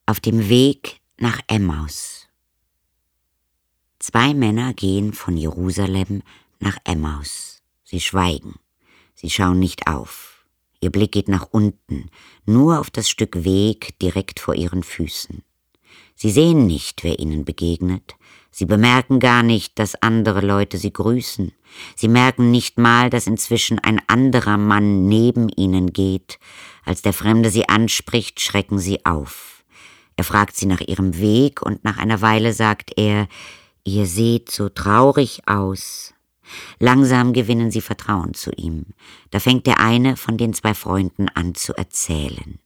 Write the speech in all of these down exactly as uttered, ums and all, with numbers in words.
Auf dem Weg nach Emmaus. Zwei Männer gehen von Jerusalem nach Emmaus. Sie schweigen. Sie schauen nicht auf. Ihr Blick geht nach unten, nur auf das Stück Weg direkt vor ihren Füßen. Sie sehen nicht, wer ihnen begegnet. Sie bemerken gar nicht, dass andere Leute sie grüßen. Sie merken nicht mal, dass inzwischen ein anderer Mann neben ihnen geht. Als der Fremde sie anspricht, schrecken sie auf. Er fragt sie nach ihrem Weg und nach einer Weile sagt er: »Ihr seht so traurig aus.« Langsam gewinnen sie Vertrauen zu ihm. Da fängt der eine von den zwei Freunden an zu erzählen.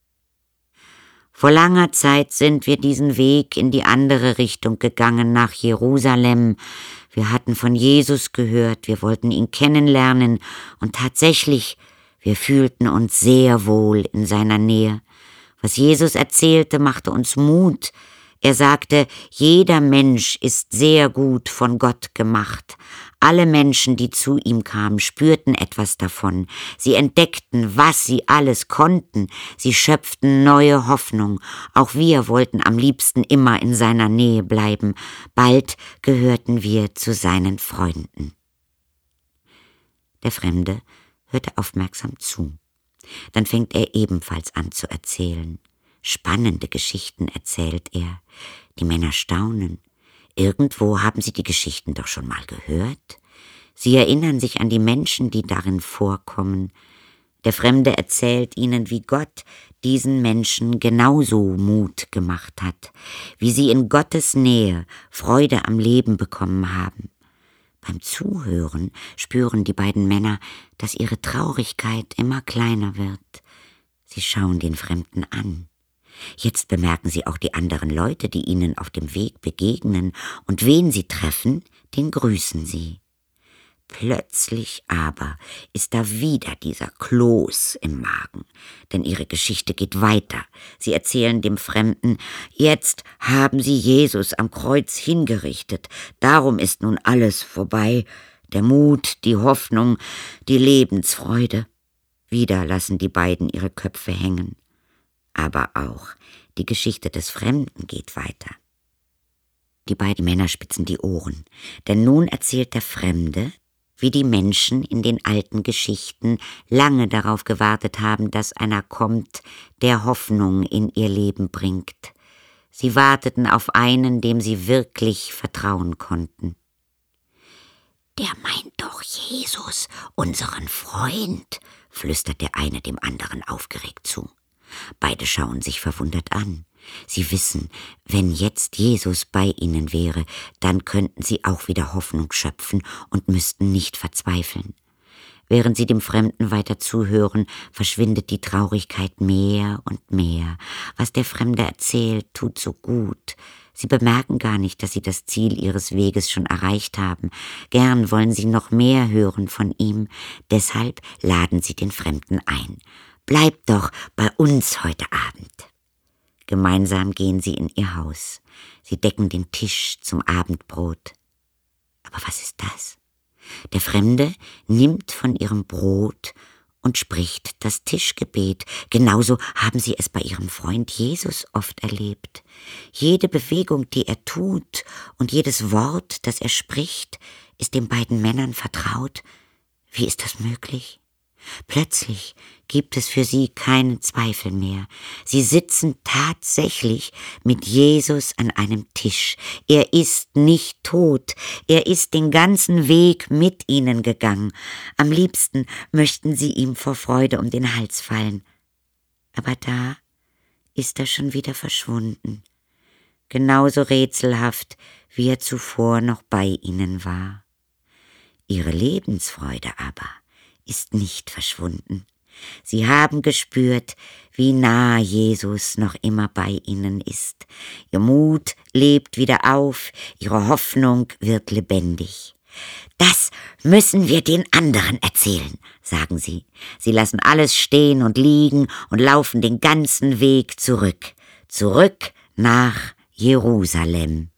»Vor langer Zeit sind wir diesen Weg in die andere Richtung gegangen, nach Jerusalem. Wir hatten von Jesus gehört, wir wollten ihn kennenlernen und tatsächlich, wir fühlten uns sehr wohl in seiner Nähe. Was Jesus erzählte, machte uns Mut. Er sagte, jeder Mensch ist sehr gut von Gott gemacht. Alle Menschen, die zu ihm kamen, spürten etwas davon. Sie entdeckten, was sie alles konnten. Sie schöpften neue Hoffnung. Auch wir wollten am liebsten immer in seiner Nähe bleiben. Bald gehörten wir zu seinen Freunden.« Der Fremde hörte aufmerksam zu. Dann fängt er ebenfalls an zu erzählen. Spannende Geschichten erzählt er. Die Männer staunen. Irgendwo haben sie die Geschichten doch schon mal gehört. Sie erinnern sich an die Menschen, die darin vorkommen. Der Fremde erzählt ihnen, wie Gott diesen Menschen genauso Mut gemacht hat, wie sie in Gottes Nähe Freude am Leben bekommen haben. Beim Zuhören spüren die beiden Männer, dass ihre Traurigkeit immer kleiner wird. Sie schauen den Fremden an. Jetzt bemerken sie auch die anderen Leute, die ihnen auf dem Weg begegnen, und wen sie treffen, den grüßen sie. Plötzlich aber ist da wieder dieser Kloß im Magen, denn ihre Geschichte geht weiter. Sie erzählen dem Fremden, jetzt haben sie Jesus am Kreuz hingerichtet, darum ist nun alles vorbei, der Mut, die Hoffnung, die Lebensfreude. Wieder lassen die beiden ihre Köpfe hängen. Aber auch die Geschichte des Fremden geht weiter. Die beiden Männer spitzen die Ohren, denn nun erzählt der Fremde, wie die Menschen in den alten Geschichten lange darauf gewartet haben, dass einer kommt, der Hoffnung in ihr Leben bringt. Sie warteten auf einen, dem sie wirklich vertrauen konnten. »Der meint doch Jesus, unseren Freund«, flüstert der eine dem anderen aufgeregt zu. Beide schauen sich verwundert an. Sie wissen, wenn jetzt Jesus bei ihnen wäre, dann könnten sie auch wieder Hoffnung schöpfen und müssten nicht verzweifeln. Während sie dem Fremden weiter zuhören, verschwindet die Traurigkeit mehr und mehr. Was der Fremde erzählt, tut so gut. Sie bemerken gar nicht, dass sie das Ziel ihres Weges schon erreicht haben. Gern wollen sie noch mehr hören von ihm. Deshalb laden sie den Fremden ein. »Bleibt doch bei uns heute Abend.« Gemeinsam gehen sie in ihr Haus. Sie decken den Tisch zum Abendbrot. Aber was ist das? Der Fremde nimmt von ihrem Brot und spricht das Tischgebet. Genauso haben sie es bei ihrem Freund Jesus oft erlebt. Jede Bewegung, die er tut, und jedes Wort, das er spricht, ist den beiden Männern vertraut. Wie ist das möglich? Plötzlich gibt es für sie keinen Zweifel mehr. Sie sitzen tatsächlich mit Jesus an einem Tisch. Er ist nicht tot. Er ist den ganzen Weg mit ihnen gegangen. Am liebsten möchten sie ihm vor Freude um den Hals fallen. Aber da ist er schon wieder verschwunden. Genauso rätselhaft, wie er zuvor noch bei ihnen war. Ihre Lebensfreude aber ist nicht verschwunden. Sie haben gespürt, wie nah Jesus noch immer bei ihnen ist. Ihr Mut lebt wieder auf, ihre Hoffnung wird lebendig. »Das müssen wir den anderen erzählen«, sagen sie. Sie lassen alles stehen und liegen und laufen den ganzen Weg zurück. Zurück nach Jerusalem.